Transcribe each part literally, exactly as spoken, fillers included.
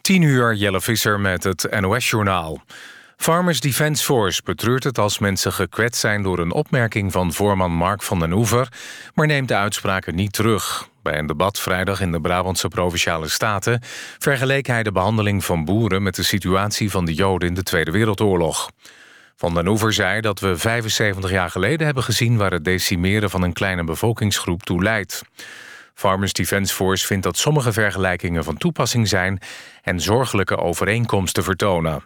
tien uur, Jelle Visser met het N O S-journaal. Farmers Defence Force betreurt het als mensen gekwetst zijn door een opmerking van voorman Mark van den Oever, maar neemt de uitspraken niet terug. Bij een debat vrijdag in de Brabantse Provinciale Staten vergeleek hij de behandeling van boeren met de situatie van de Joden in de Tweede Wereldoorlog. Van den Oever zei dat we vijfenzeventig jaar geleden hebben gezien waar het decimeren van een kleine bevolkingsgroep toe leidt. Farmers Defence Force vindt dat sommige vergelijkingen van toepassing zijn en zorgelijke overeenkomsten vertonen.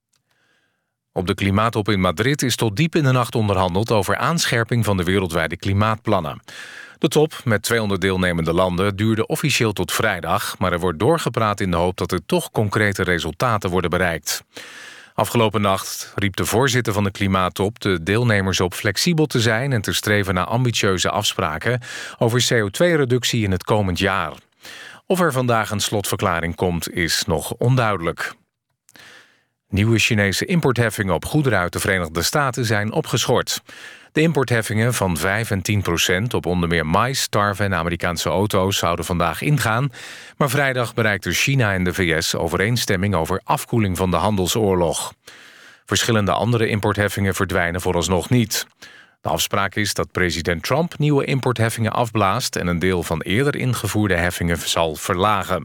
Op de klimaattop in Madrid is tot diep in de nacht onderhandeld over aanscherping van de wereldwijde klimaatplannen. De top, met tweehonderd deelnemende landen, duurde officieel tot vrijdag, maar er wordt doorgepraat in de hoop dat er toch concrete resultaten worden bereikt. Afgelopen nacht riep de voorzitter van de klimaattop de deelnemers op flexibel te zijn en te streven naar ambitieuze afspraken over C O twee reductie in het komend jaar. Of er vandaag een slotverklaring komt, is nog onduidelijk. Nieuwe Chinese importheffingen op goederen uit de Verenigde Staten zijn opgeschort. De importheffingen van vijf en tien procent op onder meer mais, tarwe en Amerikaanse auto's zouden vandaag ingaan, maar vrijdag bereikten China en de V S overeenstemming over afkoeling van de handelsoorlog. Verschillende andere importheffingen verdwijnen vooralsnog niet. De afspraak is dat president Trump nieuwe importheffingen afblaast en een deel van eerder ingevoerde heffingen zal verlagen.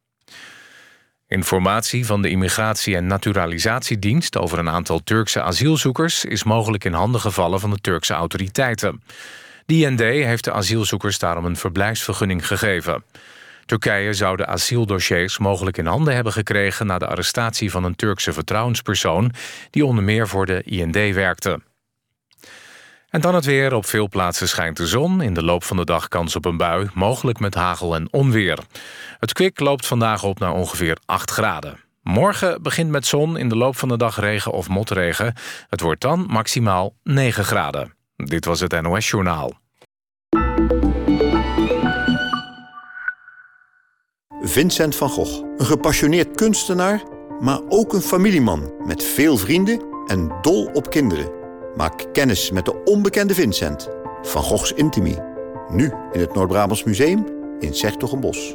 Informatie van de Immigratie- en Naturalisatiedienst over een aantal Turkse asielzoekers is mogelijk in handen gevallen van de Turkse autoriteiten. De I N D heeft de asielzoekers daarom een verblijfsvergunning gegeven. Turkije zou de asieldossiers mogelijk in handen hebben gekregen na de arrestatie van een Turkse vertrouwenspersoon die onder meer voor de I N D werkte. En dan het weer. Op veel plaatsen schijnt de zon. In de loop van de dag kans op een bui, mogelijk met hagel en onweer. Het kwik loopt vandaag op naar ongeveer acht graden. Morgen begint met zon, in de loop van de dag regen of motregen. Het wordt dan maximaal negen graden. Dit was het N O S-journaal. Vincent van Gogh, een gepassioneerd kunstenaar, maar ook een familieman met veel vrienden en dol op kinderen. Maak kennis met de onbekende Vincent. Van Goghs Intimi. Nu in het Noord-Brabants Museum in 's-Hertogenbosch.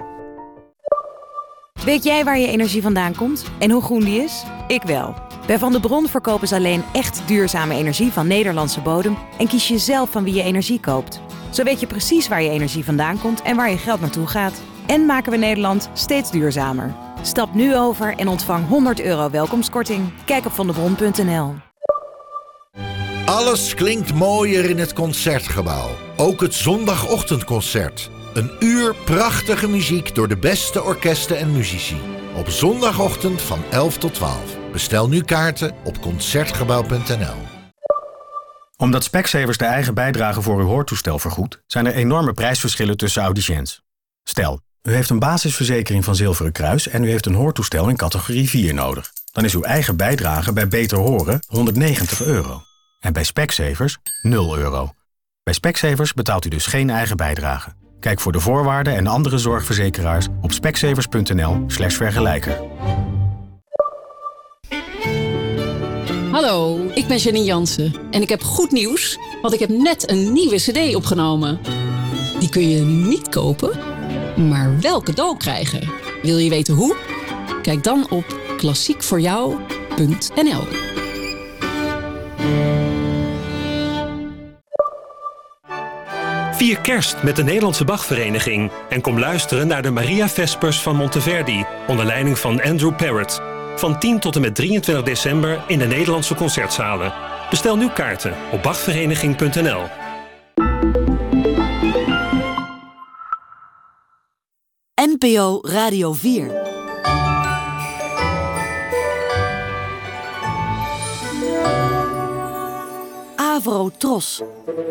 Weet jij waar je energie vandaan komt en hoe groen die is? Ik wel. Bij Van de Bron verkopen ze alleen echt duurzame energie van Nederlandse bodem en kies je zelf van wie je energie koopt. Zo weet je precies waar je energie vandaan komt en waar je geld naartoe gaat. En maken we Nederland steeds duurzamer. Stap nu over en ontvang honderd euro welkomstkorting. Kijk op vandebron punt n l. Alles klinkt mooier in het Concertgebouw. Ook het zondagochtendconcert. Een uur prachtige muziek door de beste orkesten en muzici. Op zondagochtend van elf tot twaalf. Bestel nu kaarten op concertgebouw punt n l. Omdat Specsavers de eigen bijdrage voor uw hoortoestel vergoedt, zijn er enorme prijsverschillen tussen audiciëns. Stel, u heeft een basisverzekering van Zilveren Kruis en u heeft een hoortoestel in categorie vier nodig. Dan is uw eigen bijdrage bij Beter Horen honderdnegentig euro. En bij Specsavers nul euro. Bij Specsavers betaalt u dus geen eigen bijdrage. Kijk voor de voorwaarden en andere zorgverzekeraars op specsavers punt n l slash vergelijker. Hallo, ik ben Janine Jansen en ik heb goed nieuws, want ik heb net een nieuwe cd opgenomen. Die kun je niet kopen, maar wel cadeau krijgen. Wil je weten hoe? Kijk dan op klassiek voor jou punt n l. Vier kerst met de Nederlandse Bachvereniging en kom luisteren naar de Maria Vespers van Monteverdi onder leiding van Andrew Parrott. Van tien tot en met drieëntwintig december in de Nederlandse concertzalen. Bestel nu kaarten op bachvereniging punt n l. N P O Radio vier. Avro Tros.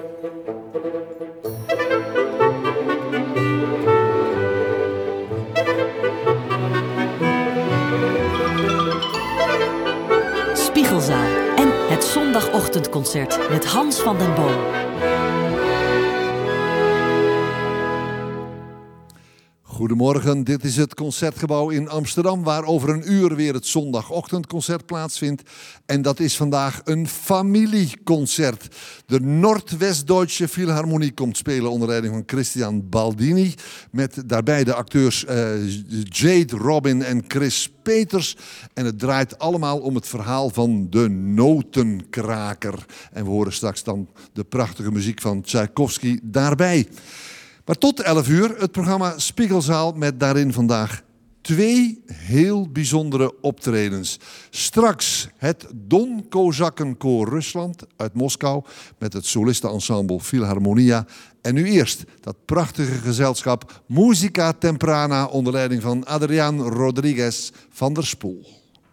Spiegelzaal en het zondagochtendconcert met Hans van den Boom. Goedemorgen, dit is het Concertgebouw in Amsterdam, waar over een uur weer het zondagochtendconcert plaatsvindt. En dat is vandaag een familieconcert. De Noordwest-Duitse Philharmonie komt spelen onder leiding van Christian Baldini. Met daarbij de acteurs uh, Jade Robin en Chris Peters. En het draait allemaal om het verhaal van de notenkraker. En we horen straks dan de prachtige muziek van Tchaikovsky daarbij. Maar tot elf uur het programma Spiegelzaal met daarin vandaag twee heel bijzondere optredens. Straks het Don Kozakkenkoor Rusland uit Moskou met het solistenensemble Philharmonia. En nu eerst dat prachtige gezelschap Musica Temprana onder leiding van Adrián Rodríguez van der Spoel.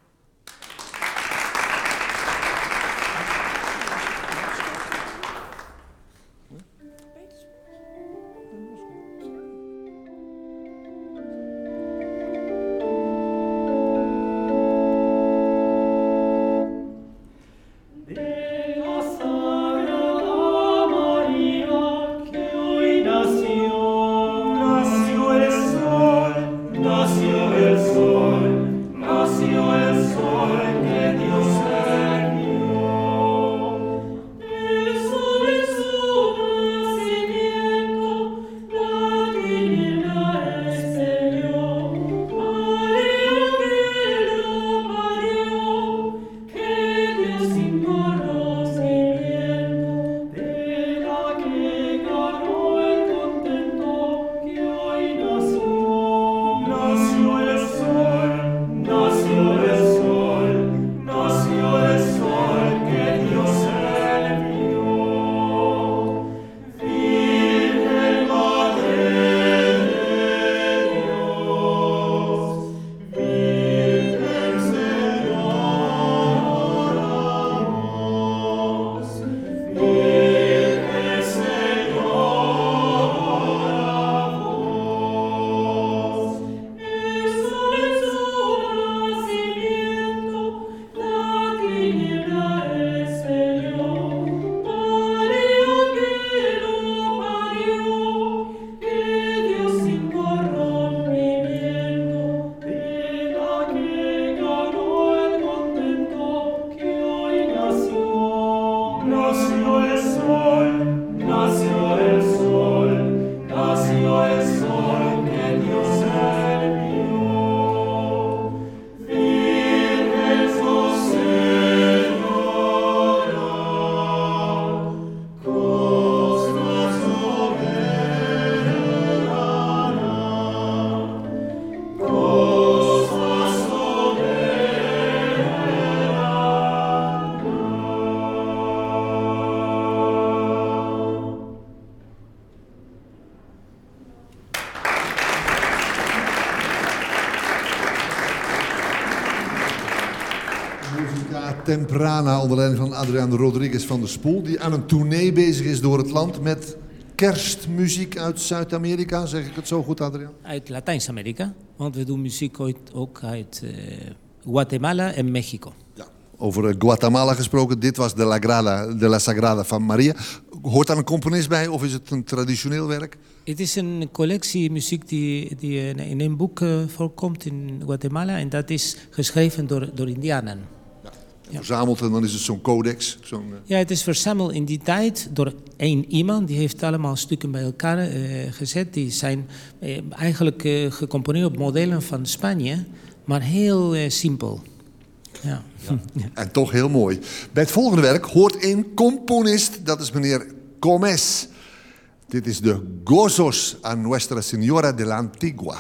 Temprana onder leiding van Adrián Rodríguez van der Spoel, die aan een tournee bezig is door het land met kerstmuziek uit Zuid-Amerika. Zeg ik het zo goed, Adrián? Uit Latijns-Amerika, want we doen muziek ook uit uh, Guatemala en Mexico. Ja. Over Guatemala gesproken, dit was de La, Grada, de La Sagrada van Maria. Hoort daar een componist bij of is het een traditioneel werk? Het is een collectie muziek die, die in een boek uh, voorkomt in Guatemala en dat is geschreven door, door Indianen. Ja. Verzameld en dan is het zo'n codex. Zo'n, uh... Ja, het is verzameld in die tijd door één iemand. Die heeft allemaal stukken bij elkaar uh, gezet. Die zijn uh, eigenlijk uh, gecomponeerd op modellen van Spanje, maar heel uh, simpel. Ja. Ja. En toch heel mooi. Bij het volgende werk hoort een componist, dat is meneer Gómez. Dit is de Gozos a Nuestra Señora de la Antigua.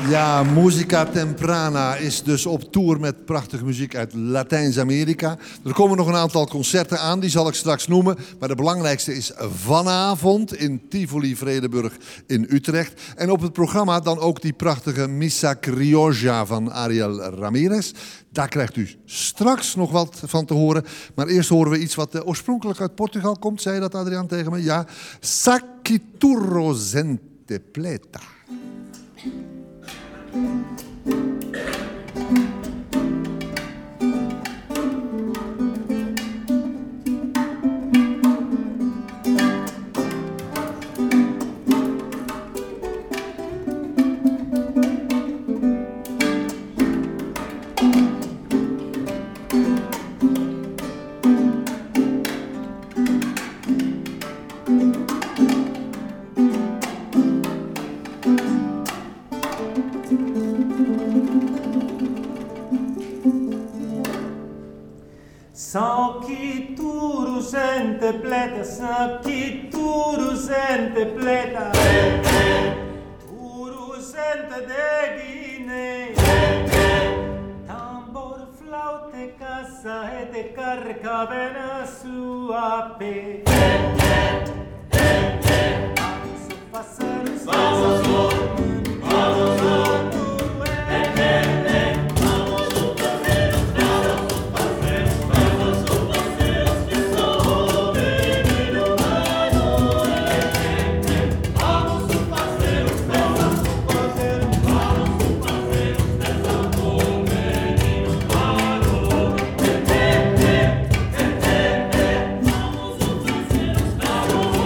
Ja, Musica Temprana is dus op tour met prachtige muziek uit Latijns-Amerika. Er komen nog een aantal concerten aan, die zal ik straks noemen. Maar de belangrijkste is vanavond in Tivoli Vredenburg in Utrecht. En op het programma dan ook die prachtige Missa Criolla van Ariel Ramirez. Daar krijgt u straks nog wat van te horen. Maar eerst horen we iets wat uh, oorspronkelijk uit Portugal komt. Zei je dat, Adriaan, tegen me? Ja. Saquiturro Zente Pleta. Saquituru Zente Pleta, Saquituru Zente Pleta, Turu Zente de Guinea, Tambor, flaute, casa, e de carca, vena sua pe. Vamos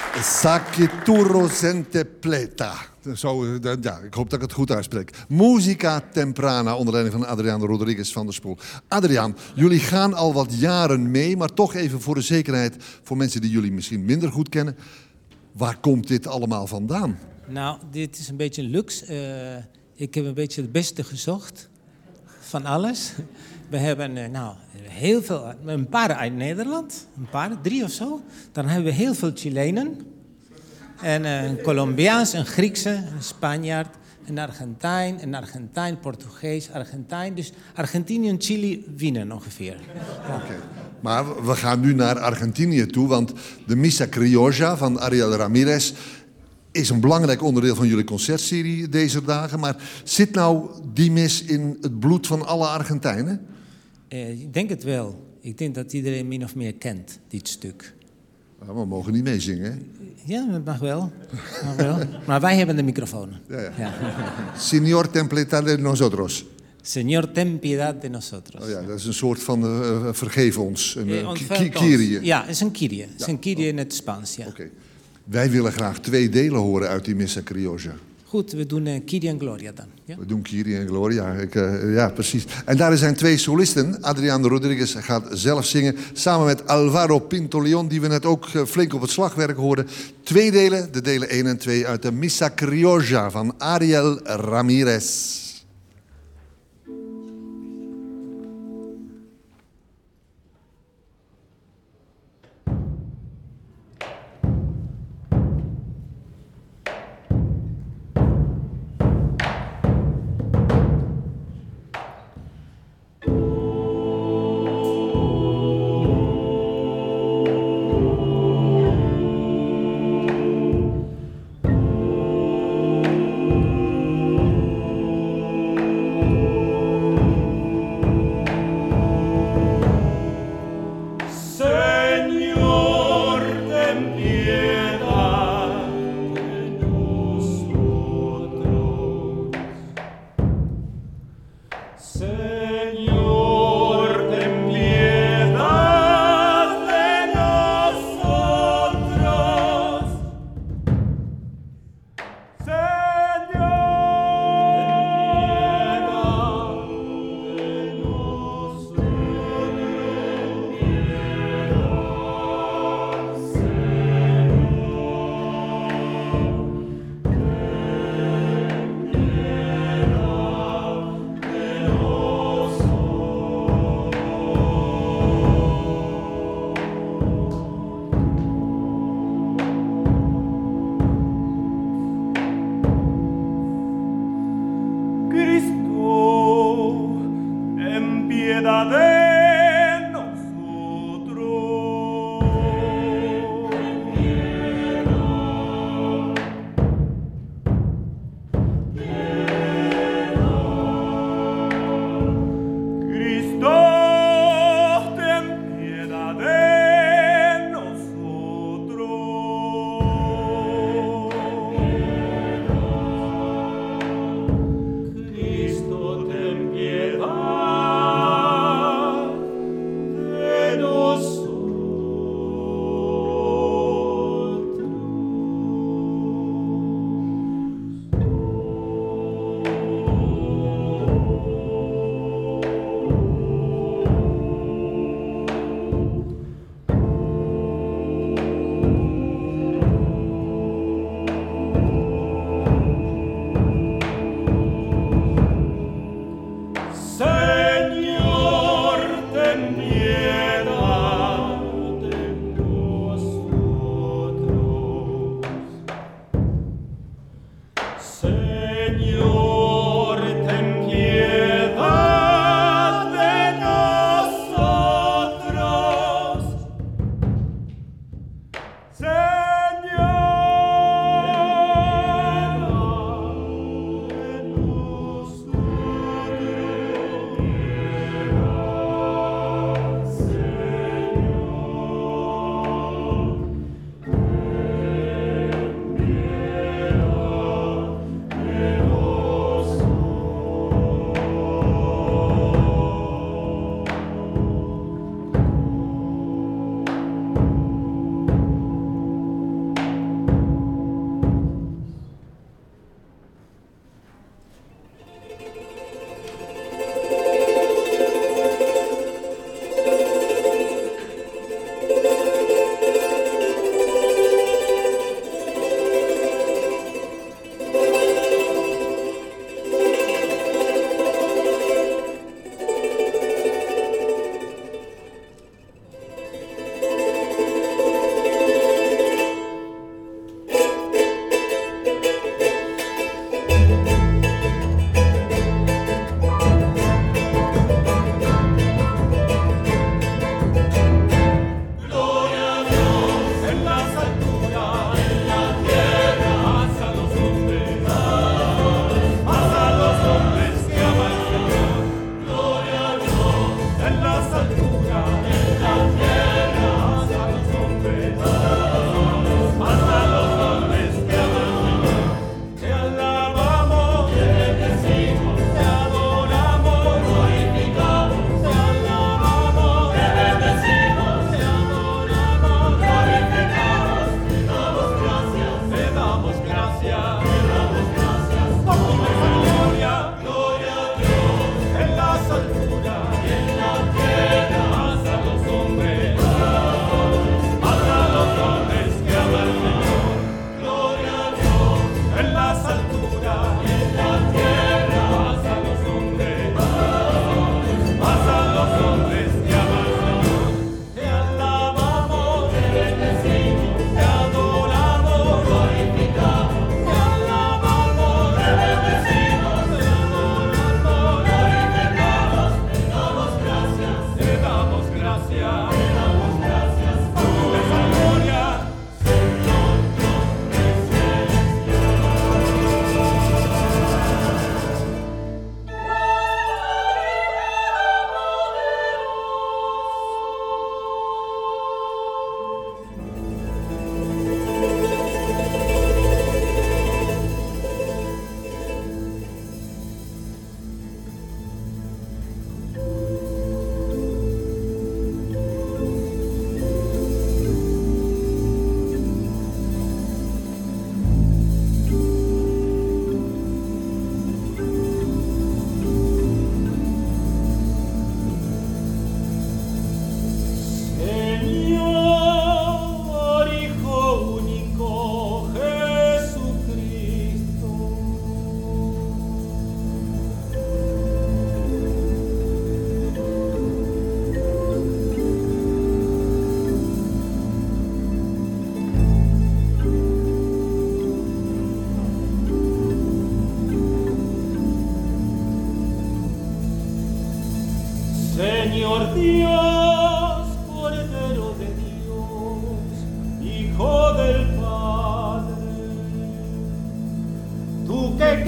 Sakituro Sentepleta. Zo, ja, ik hoop dat ik het goed uitspreek. Musica Temprana, onder leiding van Adriaan Rodriguez van der Spoel. Adriaan, jullie gaan al wat jaren mee, maar toch even voor de zekerheid, voor mensen die jullie misschien minder goed kennen. Waar komt dit allemaal vandaan? Nou, dit is een beetje luxe. Uh, ik heb een beetje het beste gezocht van alles. We hebben uh, nou, heel veel, een paar uit Nederland, een paar, drie of zo. Dan hebben we heel veel Chilenen. En uh, een Colombiaans, een Griekse, een Spanjaard, een Argentijn, een Argentijn, Portugees, Argentijn. Dus Argentinië en Chili winnen ongeveer. Oké. Okay. Maar we gaan nu naar Argentinië toe, want de Missa Criolla van Ariel Ramirez is een belangrijk onderdeel van jullie concertserie deze dagen. Maar zit nou die mis in het bloed van alle Argentijnen? Uh, ik denk het wel. Ik denk dat iedereen min of meer kent, dit stuk. Ja, we mogen niet meezingen, hè? Ja, dat mag wel. mag wel. Maar wij hebben de microfoon. Ja, ja. Ja. Señor, ten piedad de nosotros. Señor, ten piedad de nosotros. Oh ja, dat is een soort van uh, vergeef ons. Een uh, ki- Kyrie. Ja, het is een Kyrie. Het is ja. een Kyrie in het Spaans, ja. Okay. Wij willen graag twee delen horen uit die Missa Criolla. Goed, we doen uh, Kyrie en Gloria dan. Ja? We doen Kyrie en Gloria, ik, uh, ja precies. En daar zijn twee solisten. Adriaan Rodriguez gaat zelf zingen, samen met Alvaro Pinto-Leon, die we net ook uh, flink op het slagwerk hoorden. Twee delen, de delen één en twee uit de Missa Criolla van Ariel Ramirez.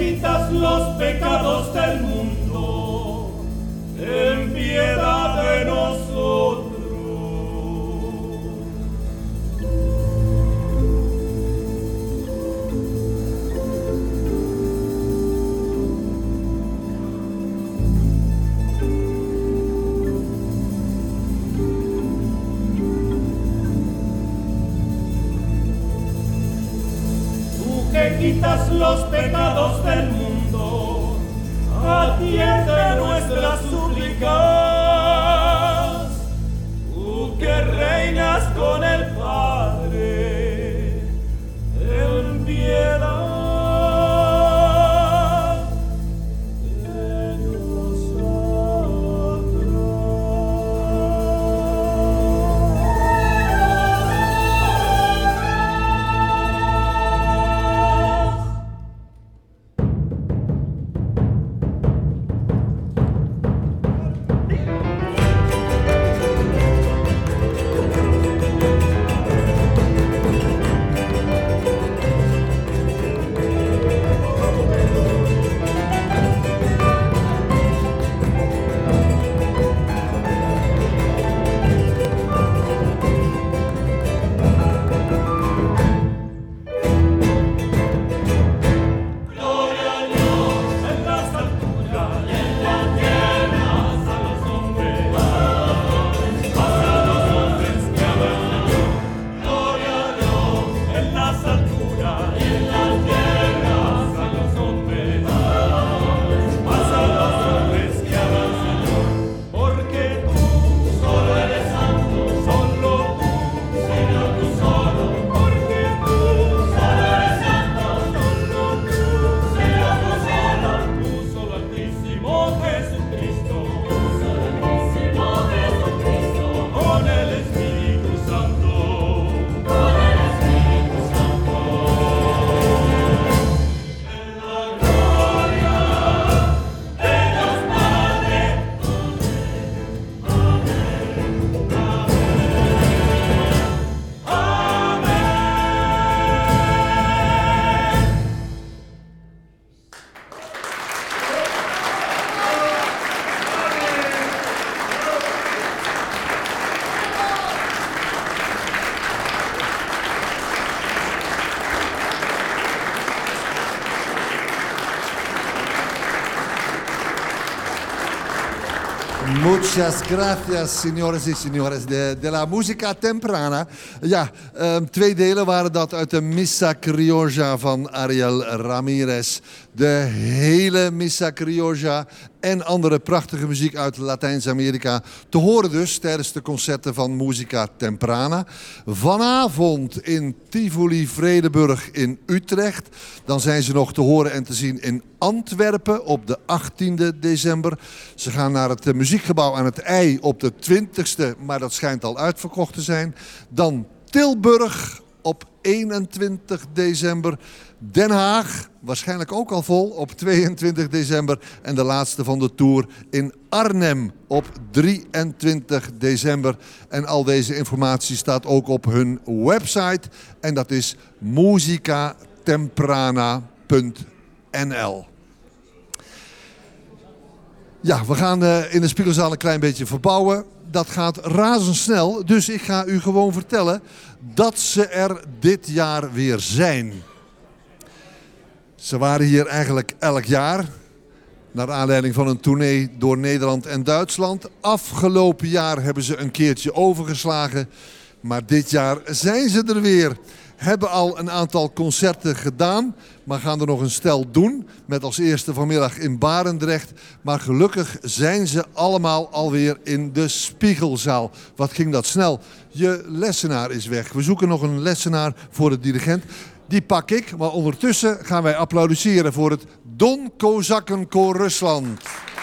quitas los pecados del mundo, ten piedad de nosotros. Que quitas los pecados del mundo, atiende nuestras súplicas. Tú que reinas con el Padre, ten piedad de nosotros. Muchas gracias, señores y señores. De, de la música temprana. Ja, um, twee delen waren dat uit de Missa Criolla van Ariel Ramirez. De hele Missa Criolla en andere prachtige muziek uit Latijns-Amerika. Te horen dus tijdens de concerten van Musica Temprana. Vanavond in Tivoli Vredenburg in Utrecht. Dan zijn ze nog te horen en te zien in Antwerpen op de achttiende december. Ze gaan naar het muziekgebouw aan het IJ op de twintigste, maar dat schijnt al uitverkocht te zijn. Dan Tilburg op eenentwintig december. Den Haag, waarschijnlijk ook al vol, op tweeëntwintig december. En de laatste van de tour in Arnhem op drieëntwintig december. En al deze informatie staat ook op hun website. En dat is musica temprana punt n l. Ja, we gaan uh, in de Spiegelzaal een klein beetje verbouwen. Dat gaat razendsnel, dus ik ga u gewoon vertellen dat ze er dit jaar weer zijn. Ze waren hier eigenlijk elk jaar, naar aanleiding van een tournee door Nederland en Duitsland. Afgelopen jaar hebben ze een keertje overgeslagen, maar dit jaar zijn ze er weer. Hebben al een aantal concerten gedaan, maar gaan er nog een stel doen. Met als eerste vanmiddag in Barendrecht. Maar gelukkig zijn ze allemaal alweer in de Spiegelzaal. Wat ging dat snel. Je lessenaar is weg. We zoeken nog een lessenaar voor de dirigent. Die pak ik, maar ondertussen gaan wij applaudisseren voor het Don Kozakkenkoor Rusland.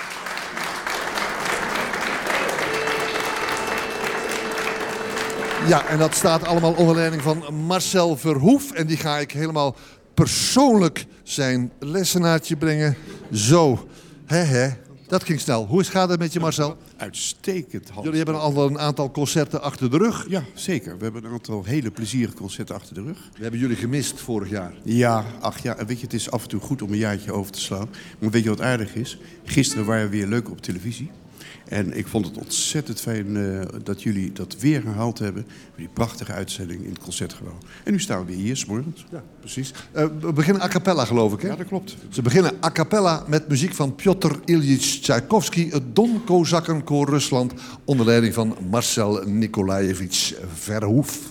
Ja, en dat staat allemaal onder leiding van Marcel Verhoef. En die ga ik helemaal persoonlijk zijn lessenaartje brengen. Zo, hè hè. Dat ging snel. Hoe gaat het met je, Marcel? Uitstekend. Hans. Jullie hebben al een aantal concerten achter de rug. Ja, zeker. We hebben een aantal hele plezierige concerten achter de rug. We hebben jullie gemist vorig jaar. Ja, ach ja. En weet je, het is af en toe goed om een jaartje over te slaan. Maar weet je wat aardig is? Gisteren waren we weer leuk op televisie. En ik vond het ontzettend fijn uh, dat jullie dat weer herhaald hebben. Die prachtige uitzending in het Concertgebouw. En nu staan we weer hier, 's morgens. Ja, precies. Uh, we beginnen a cappella, geloof ik, hè? Ja, dat klopt. Ze beginnen a cappella met muziek van Piotr Ilyich Tchaikovsky, het Don Kozakkenkoor Rusland, onder leiding van Marcel Nikolajevich Verhoef.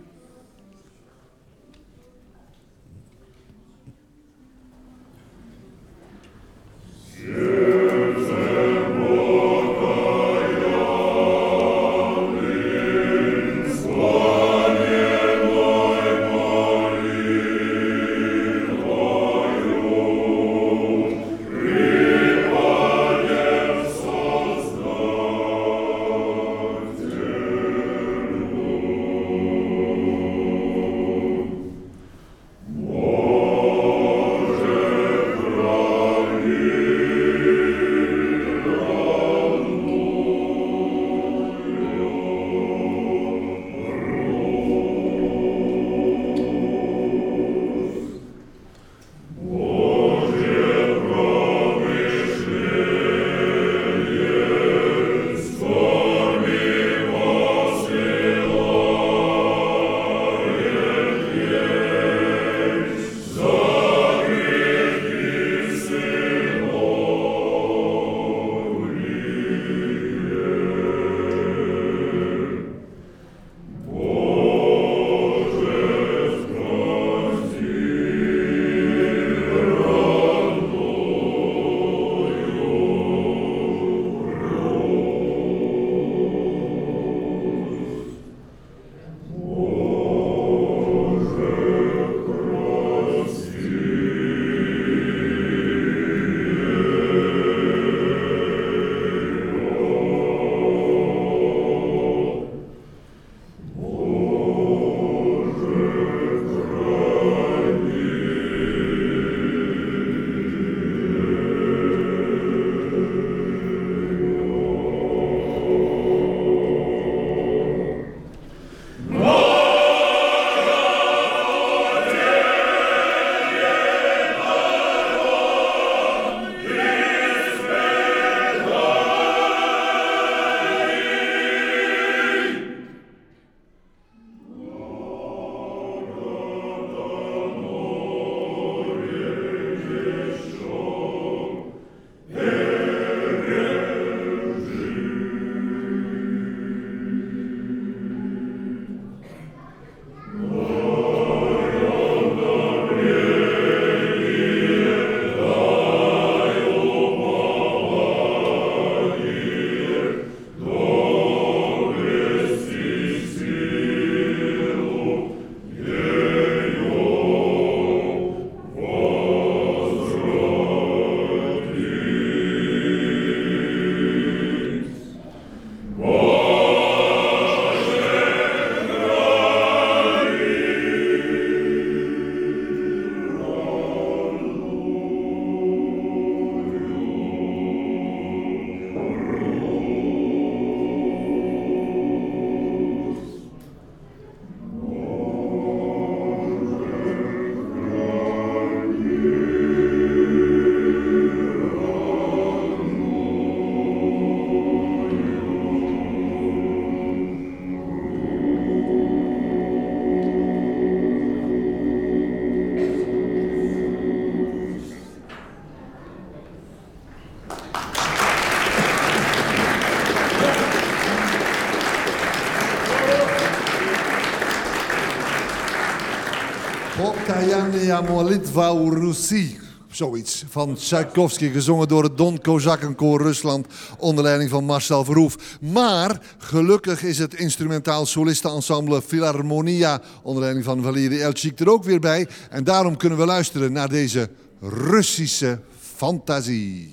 Pokajania Molitva Russi. Zoiets van Tchaikovsky, gezongen door het Don Kozakkenkoor Rusland onder leiding van Marcel Verhoef. Maar gelukkig is het instrumentaal solistenensemble Philharmonia onder leiding van Valery Elchik er ook weer bij. En daarom kunnen we luisteren naar deze Russische fantasie.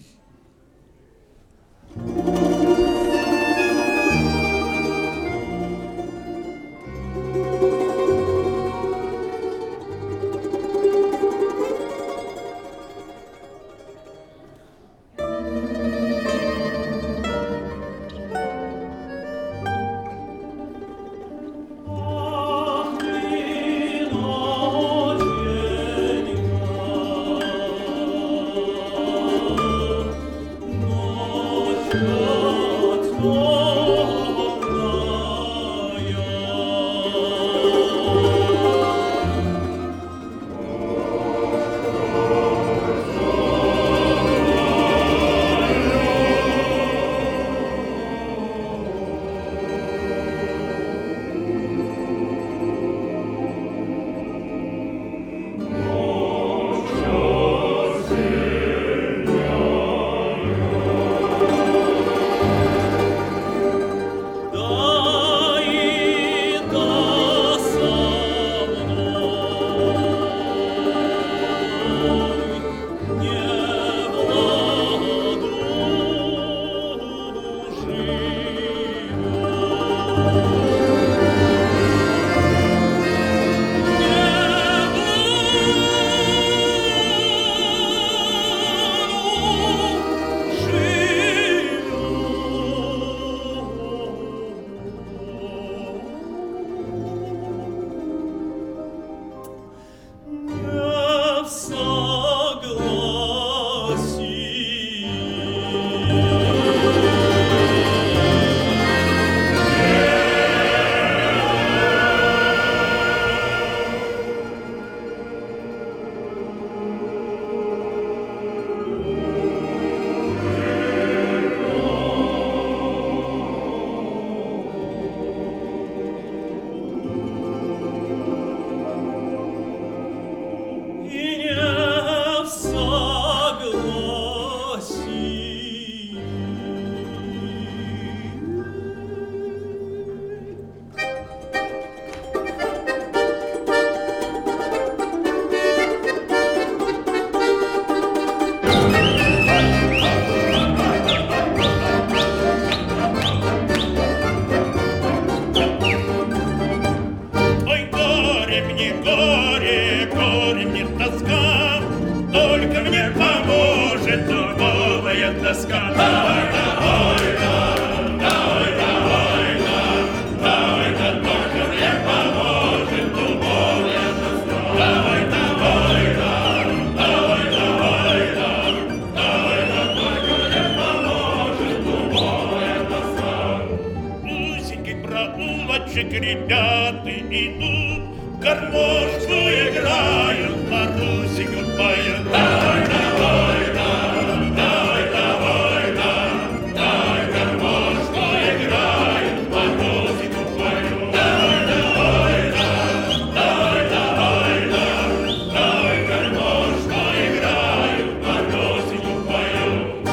ребята идут, гармошку играют, Марусеньку поют. Дай, давай, да, дай, давай, да, дай, гармошку играют, Марусеньку поют. Дай, давай, да, дай, давай, да, дай, гармошку играют, Марусеньку поют.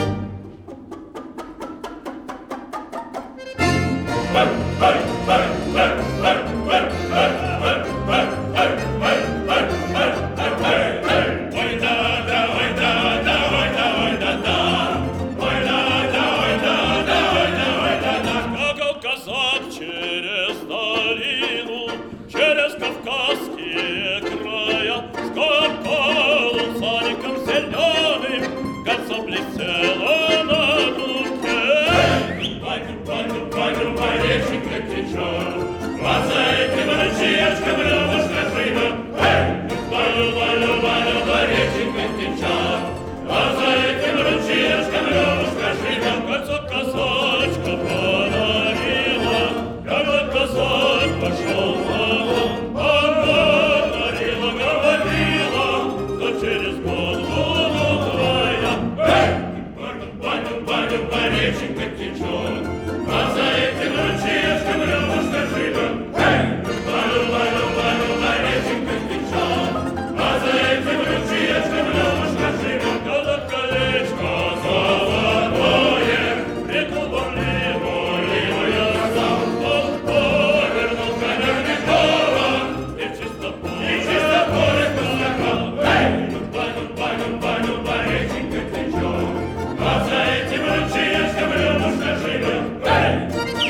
Hey, hey, hey, hey, hey, hey, hey, hey, hey, hey, hey. Ой, да, да, ой, да, да, ой, да, ой, да, да. Ой, да, да, ой, да, да, ой, да, ой, да, да. Скакал казак через долину, через Кавказские края. Скакал он садиком зеленым, кольцо блестело на руке. Гудбай, гудбай, гудбай, реченька течет, а за этим ручеечком Лёвушка живет. Эй! Гудбай, гудбай, гудбай, гудбай, реченька течет, а за этим ручеечком Лёвушка живет. Кольцо казачка подарила, когда казак пошел на она дарила, говорила, что через год буду твоя. Эй! Гудбай, гудбай, гудбай, реченька течет, а за этим ручеечком Лёвушка живет. Эй! Гудбай, гудбай, гудбай, гудбай, реченька течет, а за этим ручеечком Лёвушка живет. Когда колечко золотое реку бурливую сам повернул коня Гнедова и в чисто поле поскакал. Эй! Гудбай, гудбай, гудбай, гудбай, реченька течет, а за этим ручеечком Лёвушка живет. Эй!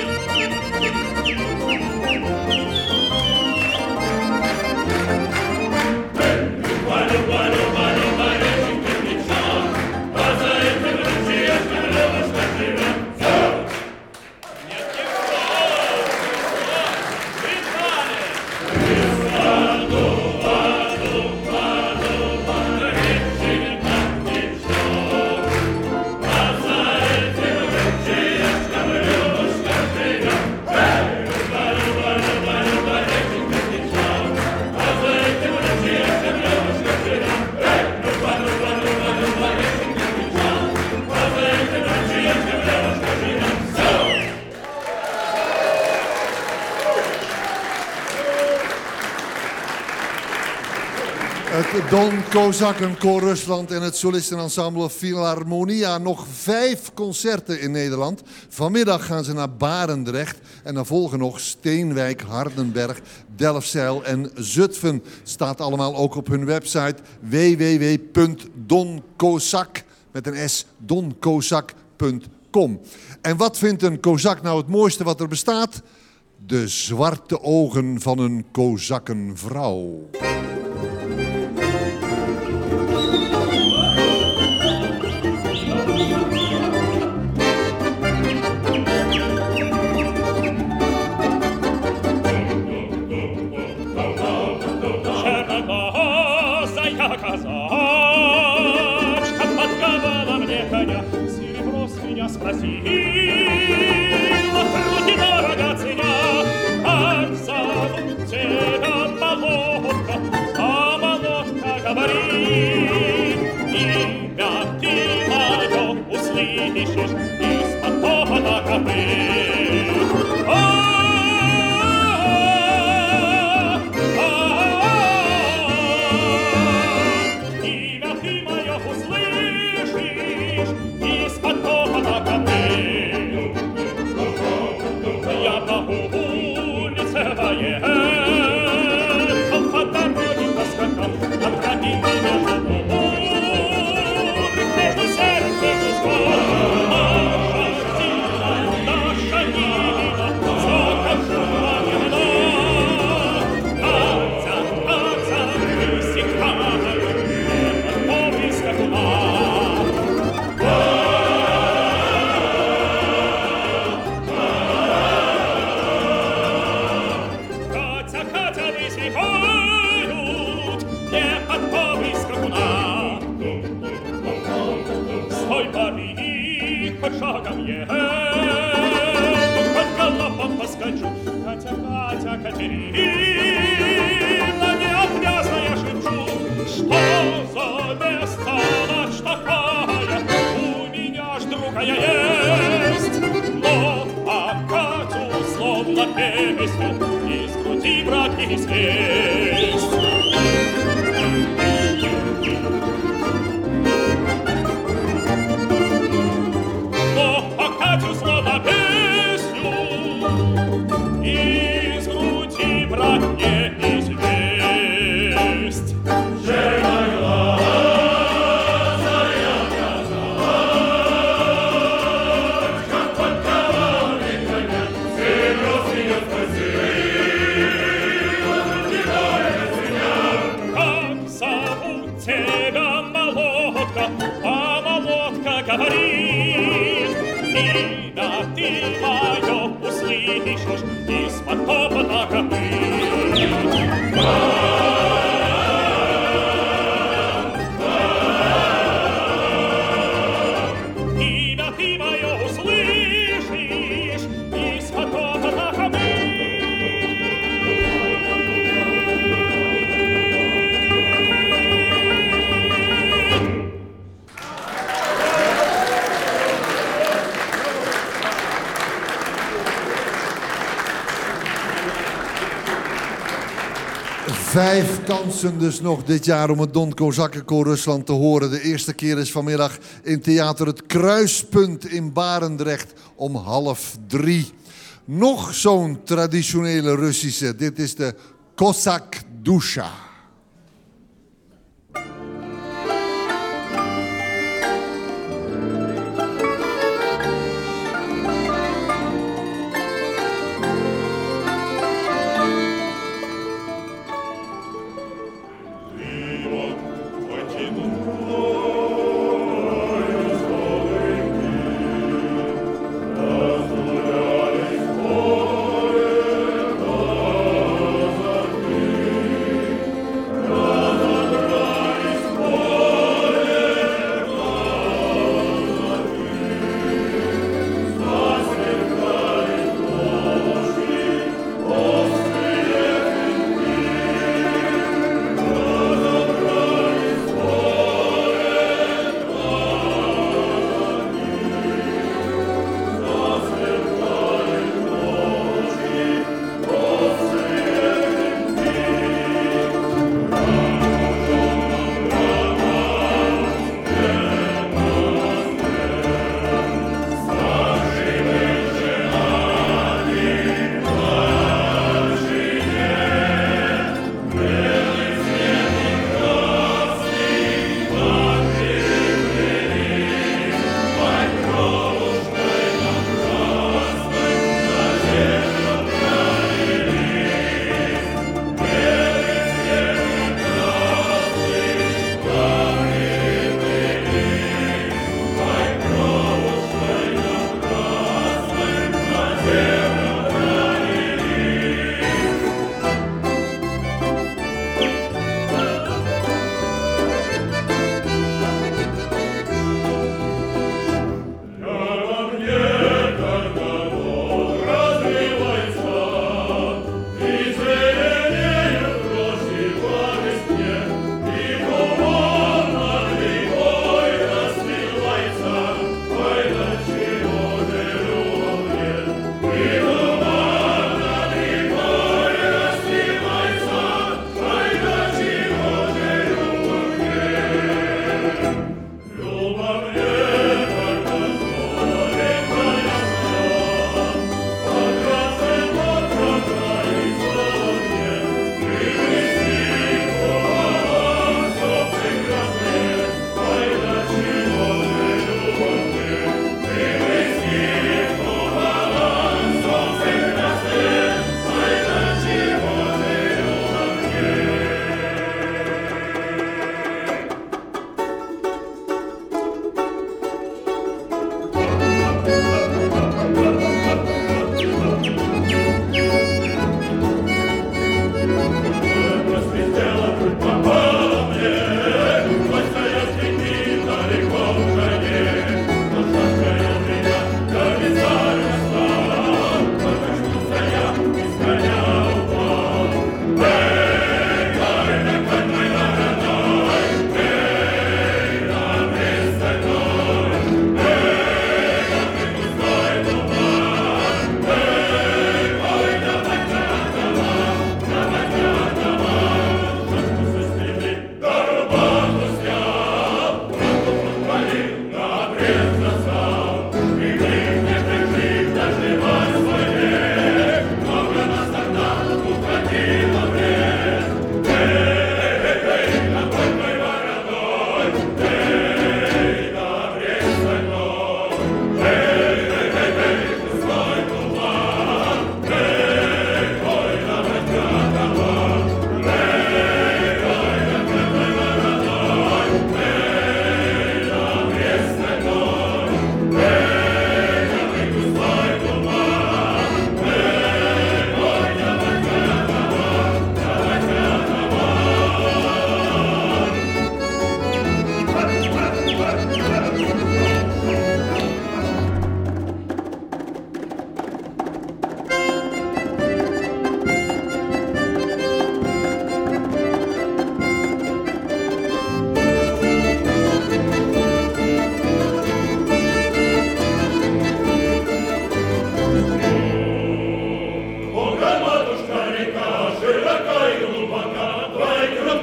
Гудбай, гудбай, гудбай, гудбай, реченька течет, а за этим ручеечком Лёвушка живет. Всё! Нет, не всё! Виталий! Аду, аду, аду, аду, реченька течет, а за этим ручеечком Лёвушка живет. Эй! Гудбай, гудбай, гудбай, гудбай, реченька течет, а за этим ручеечком Лёвушка живет. Эй! Гудбай, гудбай, гудбай, гудбай, реченька течет, а за этим ручеечком Лёвушка живет. Всё! Het Don Kozakenkoor Rusland en het solistenensemble Philharmonia. Nog vijf concerten in Nederland. Vanmiddag gaan ze naar Barendrecht. En dan volgen nog Steenwijk, Hardenberg, Delfzijl en Zutphen. Staat allemaal ook op hun website w w w punt don kozak met een s donkozak punt com. En wat vindt een kozak nou het mooiste wat er bestaat? De zwarte ogen van een kozakkenvrouw. Черноглазая казачка подковала мне коня, серебро с меня спросила, руки дорого ценя, как зовут тебя, молотка, а молотка говорит, имя ты мое услышишь из-под топота копыт. Я по улице поехал, по дороге поскакал, от кабины между ног, между серым, между скор. Аржантина, наша Нина, закажу вина. Катя, Катя, ты сиката, не подковись скакуна. Шагом ехать, под галопом поскочу. Катя, Катя, Катерина, неотвязная шепчу, что за бестолочь такая, у меня ж другая есть. Но а Катю словно песню из груди брать не свесть. Но а Катю словно песню из груди брать не известь. Как зовут тебя, молодка, а молодка говорит, имя ты мое услышишь из-под топота копыт. Имя ты мое услышишь из-под топота копыт. Vijf kansen dus nog dit jaar om het Don Kozakkenkoor Rusland te horen. De eerste keer is vanmiddag in Theater Het Kruispunt in Barendrecht om half drie. Nog zo'n traditionele Russische. Dit is de Kosak Dusha.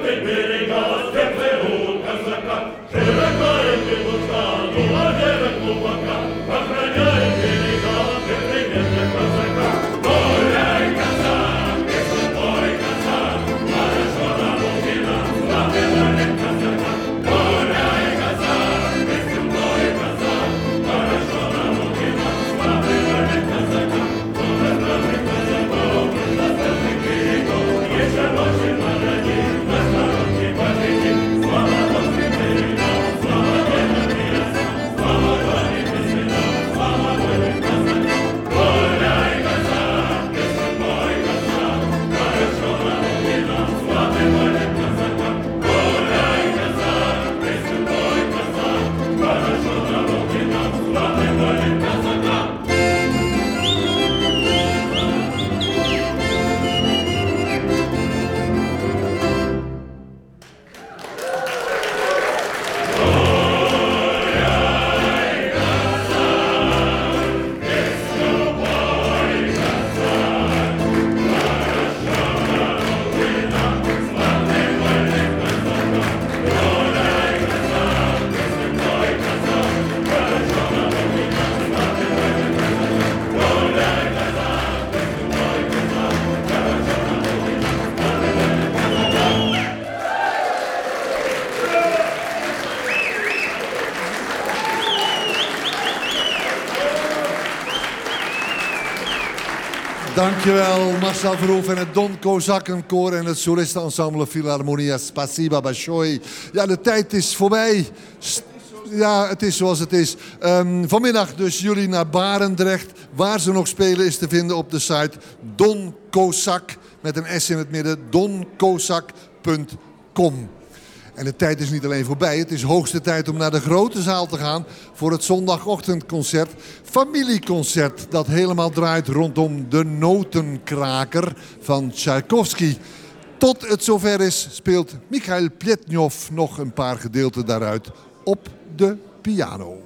Dankjewel Marcel Verhoef en het Don Kozakkenkoor en het solistenensemble Philharmonia Spasiba Большое. Ja, de tijd is voorbij. St- ja, het is zoals het is. Um, vanmiddag dus jullie naar Barendrecht. Waar ze nog spelen is te vinden op de site Don Kozak met een S in het midden, don kozak punt com. En de tijd is niet alleen voorbij. Het is hoogste tijd om naar de grote zaal te gaan voor het zondagochtendconcert. Familieconcert dat helemaal draait rondom de Notenkraker van Tchaikovsky. Tot het zover is speelt Michail Pletnyov nog een paar gedeelten daaruit op de piano.